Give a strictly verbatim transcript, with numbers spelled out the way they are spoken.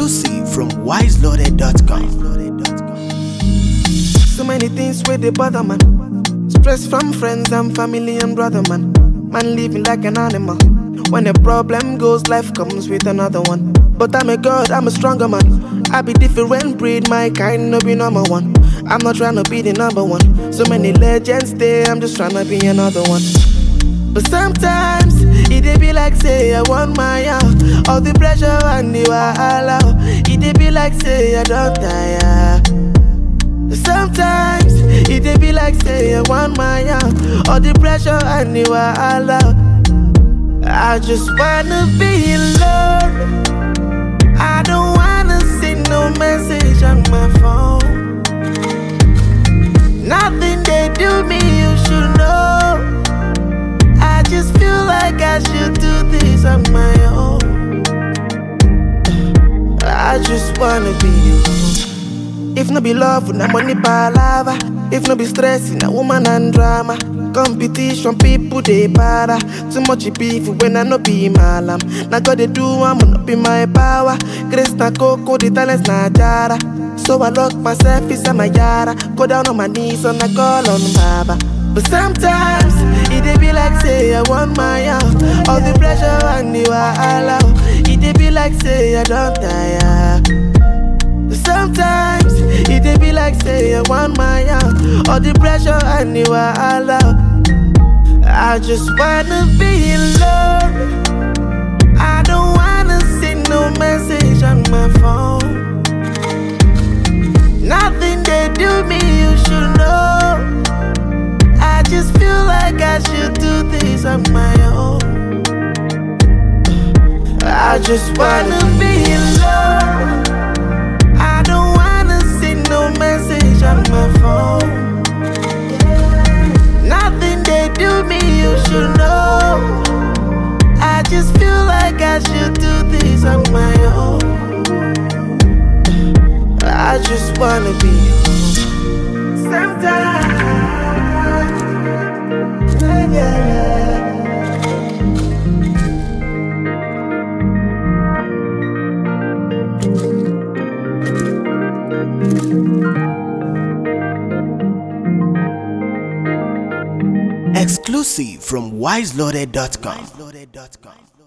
Exclusive from wise loaded dot com. So many things where they bother man. Stress from friends and family and brother man. Man living like an animal. When a problem goes, life comes with another one. But I'm a god, I'm a stronger man. I be different breed, my kind no be number one. I'm not trying to be the number one. So many legends there, I'm just trying to be another one. But sometimes it dey be like say I want my out. All the pressure and the wahala. It dey be like say I don't tire. Sometimes it dey be like say I want my out. All the pressure and the wahala. I just wanna be alone. I don't wanna see no message on my phone. Nothing they do me, you should know. I just feel like I should do this on my own. I just wanna be alone. If no be love, na money palava. If no be stress, na woman and drama. Competition, people they para. Too much beef when I no be malam. Now God they do, I'm not be my power. Grace na coco, the talents na jara. So I lock myself inside my yara. Go down on my knees and I call on Baba. But sometimes it dey be like say I want my out. All the pressure and the wahala. It dey be like say I don't tire. Sometimes it dey be like say I want my out. All the pressure and the wahala. I just wanna be alone. I don't wanna see no message on my phone. Nothing they do me, you should know. I just feel like I should do this on my own. I just wanna be alone. I don't wanna see no message on my phone. Nothing they do me, you should know. I just feel like I should do this on my own. I just wanna be alone. Sometimes Exclusive from wise loaded dot com.